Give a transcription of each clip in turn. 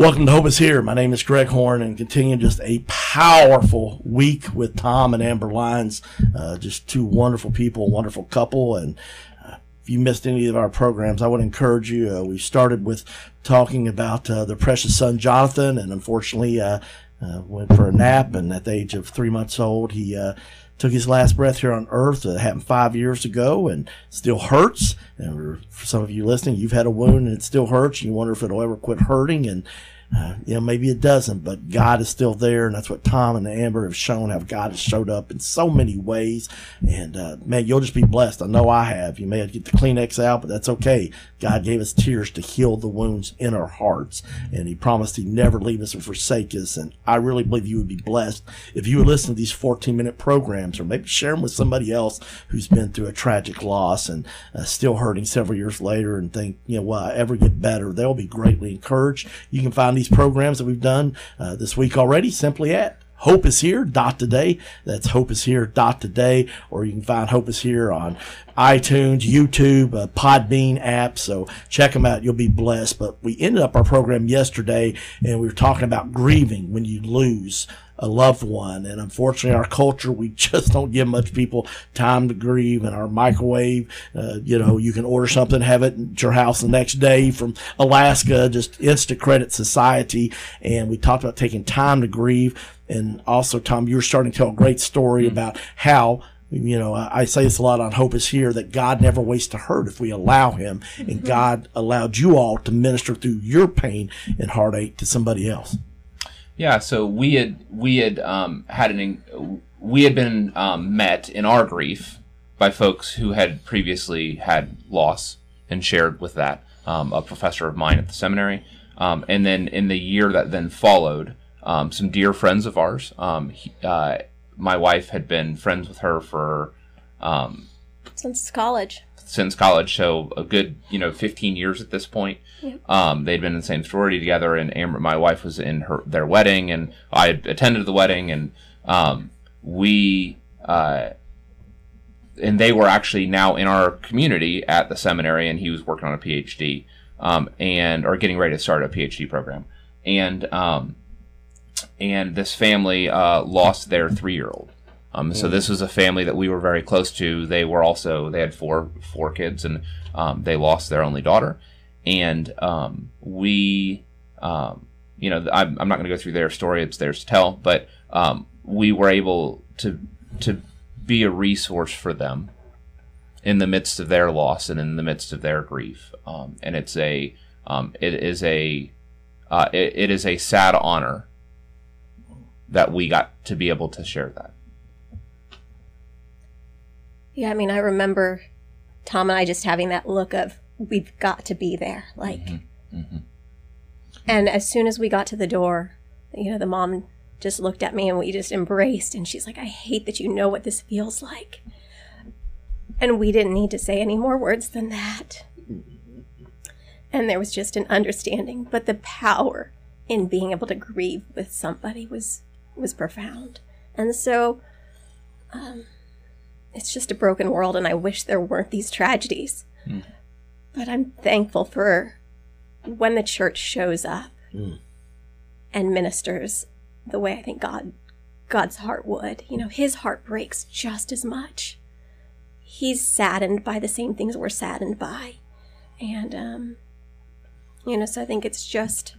Welcome to Hope is Here. My name is Greg Horn, and continuing just a powerful week with Tom and Amber Lyons. Just two wonderful people, wonderful couple. And if you missed any of our programs, I would encourage you. We started with talking about their precious son, Jonathan, and unfortunately went for a nap. And at the age of 3 months old, he took his last breath here on earth. It happened 5 years ago and still hurts. And for some of you listening, you've had a wound and it still hurts. And you wonder if it'll ever quit hurting. And maybe it doesn't, but God is still there, and that's what Tom and Amber have shown, how God has showed up in so many ways. And man, you'll just be blessed. I know I have. You may have to get the Kleenex out, but that's okay. God gave us tears to heal the wounds in our hearts, and He promised He'd never leave us or forsake us. And I really believe you would be blessed if you would listen to these 14-minute programs, or maybe share them with somebody else who's been through a tragic loss and still hurting several years later, and think, will I ever get better? They'll be greatly encouraged. You can find these programs that we've done this week already simply at hopeishere.today. That's hopeishere.today, or you can find Hope is Here on iTunes, YouTube, Podbean app. So check them out. You'll be blessed. But we ended up our program yesterday, and we were talking about grieving when you lose a loved one. And unfortunately, our culture, we just don't give much people time to grieve. And our microwave, you can order something, have it at your house the next day from Alaska, just instant credit society. And we talked about taking time to grieve. And also, Tom, you were starting to tell a great story about how, I say this a lot on Hope is Here, that God never wastes a hurt if we allow Him. And God allowed you all to minister through your pain and heartache to somebody else. Yeah, so we had been met in our grief by folks who had previously had loss and shared with that, a professor of mine at the seminary, and then in the year that then followed, some dear friends of ours. My wife had been friends with her for since college. So a good 15 years at this point. Yep. They'd been in the same sorority together, and Amber, my wife, was in their wedding, and I had attended the wedding, and they were actually now in our community at the seminary, and he was working on a PhD, or getting ready to start a PhD program, and this family lost their 3-year-old. So this was a family that we were very close to. They had four kids, and they lost their only daughter. And I'm not going to go through their story; it's theirs to tell. But we were able to be a resource for them in the midst of their loss and in the midst of their grief. And it is a sad honor that we got to be able to share that. Yeah, I remember Tom and I just having that look of, we've got to be there. And as soon as we got to the door, the mom just looked at me and we just embraced. And she's like, I hate that you know what this feels like. And we didn't need to say any more words than that. And there was just an understanding. But the power in being able to grieve with somebody was profound. And so it's just a broken world, and I wish there weren't these tragedies. But I'm thankful for when the church shows up and ministers the way I think God's heart would. His heart breaks just as much. He's saddened by the same things we're saddened by. And, so I think it's just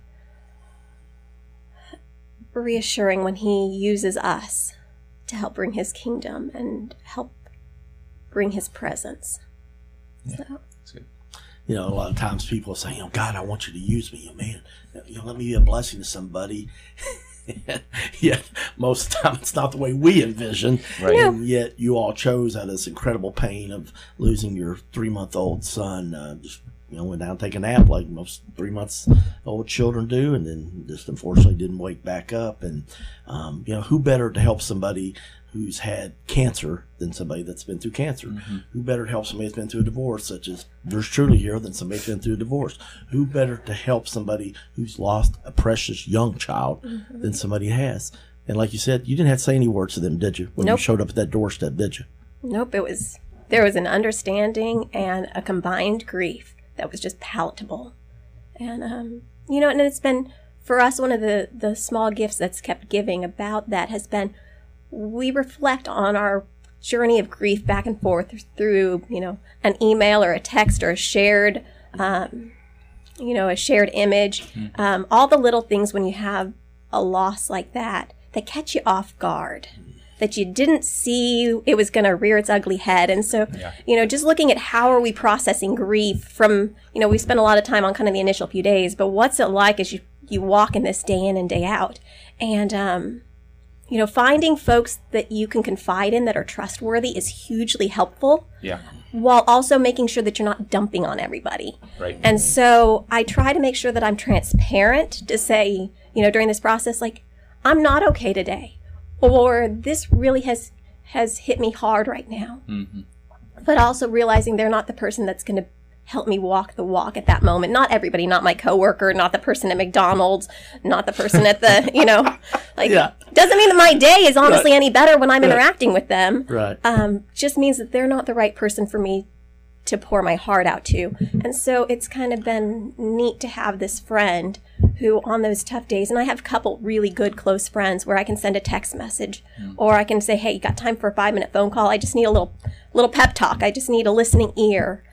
reassuring when He uses us to help bring His kingdom and help bring His presence. Yeah, so that's good. A lot of times people say, God, I want you to use me, man. Let me be a blessing to somebody. Yet most of the time it's not the way we envision. Right. And yet you all chose out of this incredible pain of losing your 3-month-old son. Just went down to take a nap like most 3-month-old children do, and then just unfortunately didn't wake back up. And who better to help somebody who's had cancer than somebody that's been through cancer? Who better to help somebody that's been through a divorce, such as yours truly here, than somebody that's been through a divorce? Who better to help somebody who's lost a precious young child than somebody has? And like you said, you didn't have to say any words to them, did you? When you showed up at that doorstep, did you? Nope. There was an understanding and a combined grief that was just palatable. And, and it's been for us, one of the small gifts that's kept giving about that has been we reflect on our journey of grief back and forth through, an email or a text or a shared, a shared image. All the little things when you have a loss like that catch you off guard, that you didn't see it was going to rear its ugly head. And so, just looking at how are we processing grief from, we spent a lot of time on kind of the initial few days, but what's it like as you walk in this day in and day out? And, finding folks that you can confide in that are trustworthy is hugely helpful. Yeah. While also making sure that you're not dumping on everybody. Right. And so I try to make sure that I'm transparent to say, during this process, like, I'm not okay today, or this really has hit me hard right now. Mm-hmm. But also realizing they're not the person that's going to help me walk the walk at that moment. Not everybody, not my coworker, not the person at McDonald's, not the person at the, doesn't mean that my day is honestly any better when I'm interacting with them. Right. Just means that they're not the right person for me to pour my heart out to. And so it's kind of been neat to have this friend who on those tough days, and I have a couple really good close friends where I can send a text message or I can say, hey, you got time for a 5-minute phone call? I just need a little pep talk. I just need a listening ear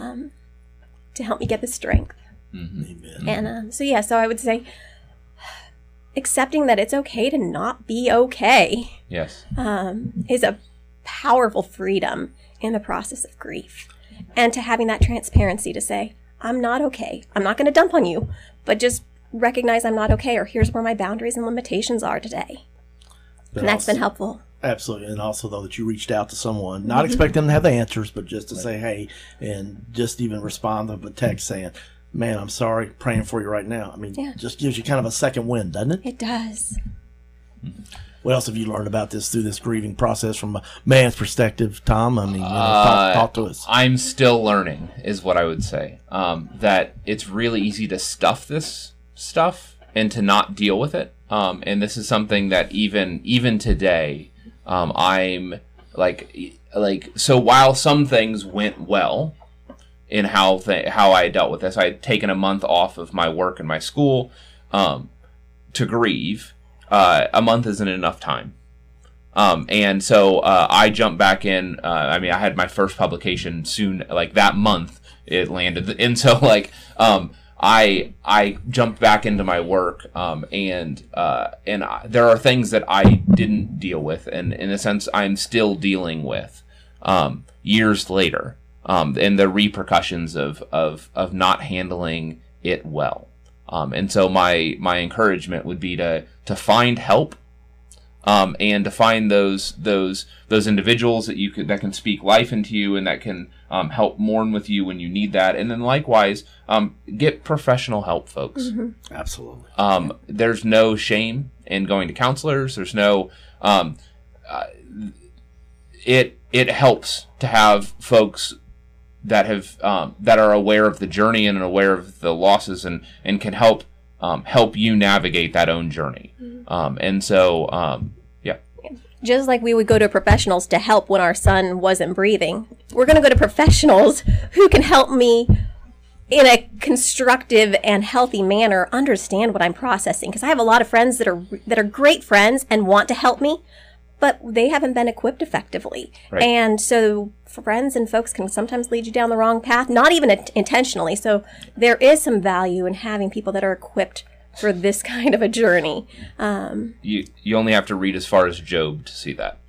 to help me get the strength. Mm-hmm. And so I would say accepting that it's okay to not be okay. Yes. Is a powerful freedom in the process of grief. And to having that transparency to say, I'm not okay. I'm not going to dump on you, but just recognize I'm not okay, or here's where my boundaries and limitations are today. And that's been helpful. Absolutely. And also, though, that you reached out to someone, not expect them to have the answers, but just to say, hey, and just even respond to a text saying, man, I'm sorry, praying for you right now. I mean, just gives you kind of a second wind, doesn't it? It does. What else have you learned about this through this grieving process from a man's perspective, Tom? I mean, talk to us. I'm still learning, is what I would say. That it's really easy to stuff this stuff and to not deal with it. And this is something that even today, I'm so while some things went well in how I dealt with this, I had taken a month off of my work and my school to grieve. A month isn't enough time. And so I jumped back in. I had my first publication soon, like that month it landed. And so I jumped back into my work. And there are things that I didn't deal with. And in a sense, I'm still dealing with years later. And the repercussions of not handling it well. And so my encouragement would be to find help, and to find those individuals that can speak life into you and that can help mourn with you when you need that. And then likewise, get professional help, folks. Mm-hmm. Absolutely. There's no shame in going to counselors. There's no it helps to have folks that have that are aware of the journey and aware of the losses and can help you navigate that own journey. And so just like we would go to professionals to help when our son wasn't breathing, we're going to go to professionals who can help me in a constructive and healthy manner understand what I'm processing, because I have a lot of friends that are great friends and want to help me, but they haven't been equipped effectively. Right. And so friends and folks can sometimes lead you down the wrong path, not even intentionally. So there is some value in having people that are equipped for this kind of a journey. You only have to read as far as Job to see that.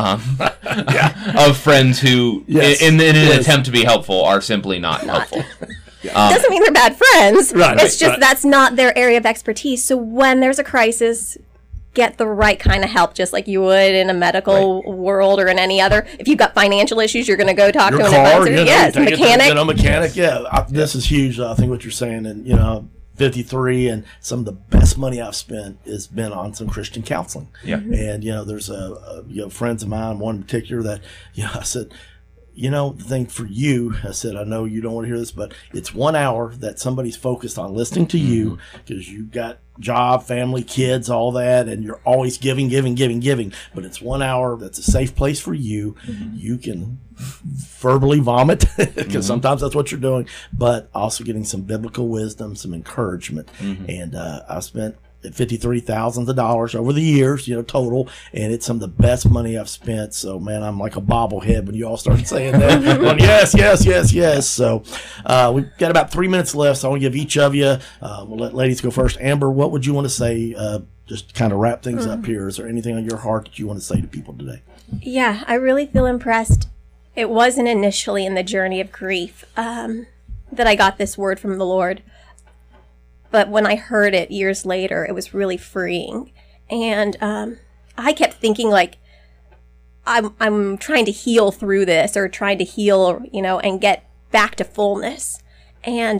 Of friends who, in an attempt to be helpful, are simply not helpful. Doesn't mean they're bad friends. Right, it's just that's not their area of expertise. So when there's a crisis, get the right kind of help, just like you would in a medical world or in any other. If you've got financial issues, you're going to go talk to an advisor. Yes, mechanic. Mechanic. Yeah, this is huge. I think what you're saying, and 53, and some of the best money I've spent has been on some Christian counseling. Yeah, and there's friends of mine, one in particular that I said, the thing for you, I said, I know you don't want to hear this, but it's 1 hour that somebody's focused on listening to you because you've got job, family, kids, all that, and you're always giving. But it's 1 hour that's a safe place for you. You can verbally vomit because sometimes that's what you're doing, but also getting some biblical wisdom, some encouragement. And I spent $53,000 over the years, total, and it's some of the best money I've spent. So, man, I'm like a bobblehead when you all started saying that. Going, yes. So, we've got about 3 minutes left, so I want to give each of you, we'll let ladies go first. Amber, what would you want to say, just to kind of wrap things up here? Is there anything on your heart that you want to say to people today? Yeah, I really feel impressed. It wasn't initially in the journey of grief that I got this word from the Lord. But when I heard it years later, it was really freeing. And I kept thinking, like, I'm trying to heal through this, or trying to heal, and get back to fullness. And,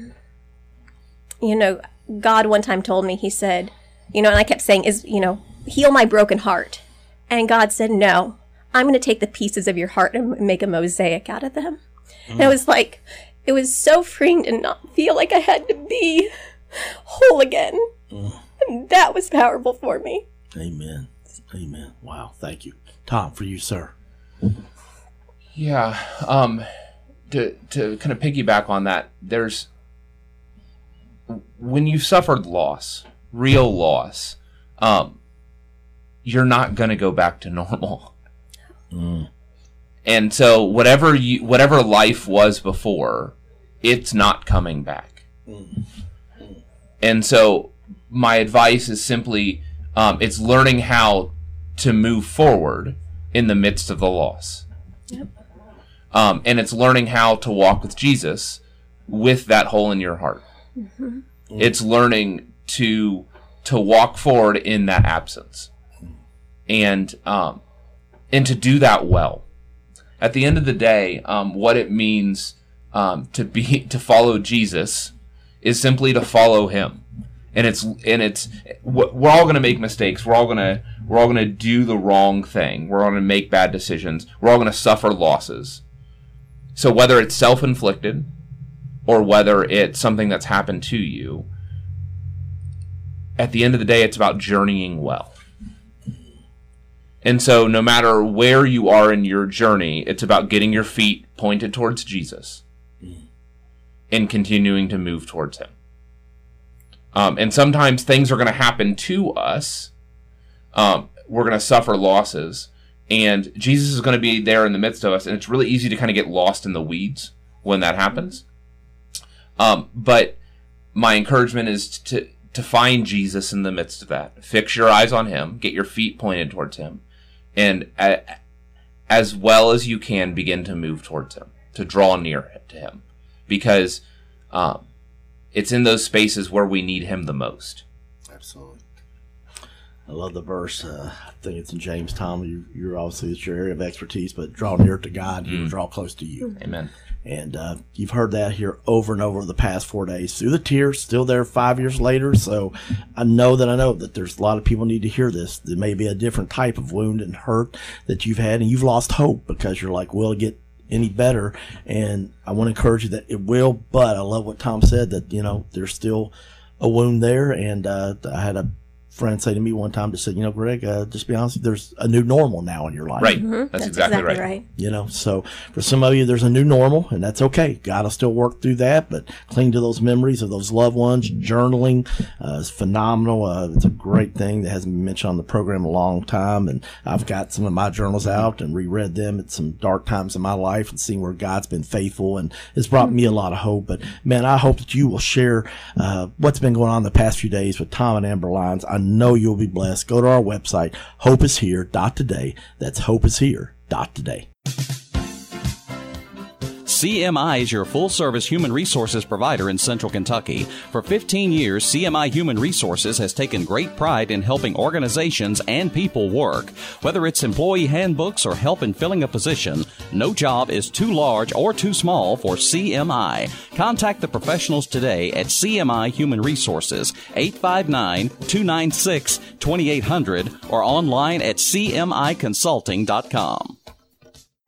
God one time told me, he said, and I kept saying, heal my broken heart. And God said, no, I'm going to take the pieces of your heart and make a mosaic out of them. And I was like, it was so freeing to not feel like I had to be whole again. And that was powerful for me. Amen. Wow. Thank you. Tom, for you, sir. Yeah. To kind of piggyback on that, when you suffered loss, real loss, you're not going to go back to normal. And so whatever life was before, it's not coming back. And so my advice is simply, it's learning how to move forward in the midst of the loss. Yep. And it's learning how to walk with Jesus with that hole in your heart. It's learning to walk forward in that absence, and to do that well. At the end of the day, what it means to follow Jesus is simply to follow him. And we're all going to make mistakes. We're all going to do the wrong thing. We're going to make bad decisions. We're all going to suffer losses. So whether it's self-inflicted or whether it's something that's happened to you, at the end of the day, it's about journeying well. And so no matter where you are in your journey, it's about getting your feet pointed towards Jesus and continuing to move towards him. And sometimes things are going to happen to us. We're going to suffer losses, and Jesus is going to be there in the midst of us. And it's really easy to kind of get lost in the weeds when that happens. But my encouragement is to find Jesus in the midst of that. Fix your eyes on him, get your feet pointed towards him, and as well as you can, begin to move towards him, to draw near to him, because it's in those spaces where we need him the most. Absolutely. I love the verse. I think it's in James. Tom, you're obviously, it's your area of expertise, but draw near to God, he will draw close to you. Amen. And you've heard that here over and over the past 4 days through the tears, still there 5 years later. So I know that there's a lot of people need to hear this. There may be a different type of wound and hurt that you've had, and you've lost hope because you're like, will it get any better? And I want to encourage you that it will, but I love what Tom said, that, there's still a wound there. And I had a friend say to me one time, just said, Greg, just be honest, there's a new normal now in your life. Right. That's exactly right. So for some of you, there's a new normal, and that's okay. God will still work through that, but cling to those memories of those loved ones. Journaling is phenomenal. It's a great thing that hasn't been mentioned on the program in a long time, and I've got some of my journals out and reread them at some dark times in my life and seen where God's been faithful, and it's brought me a lot of hope. But man, I hope that you will share what's been going on the past few days with Tom and Amber Lyons. I know you'll be blessed. Go to our website, hopeishere.today. That's hopeishere.today. CMI is your full-service human resources provider in Central Kentucky. For 15 years, CMI Human Resources has taken great pride in helping organizations and people work. Whether it's employee handbooks or help in filling a position, no job is too large or too small for CMI. Contact the professionals today at CMI Human Resources, 859-296-2800, or online at cmiconsulting.com.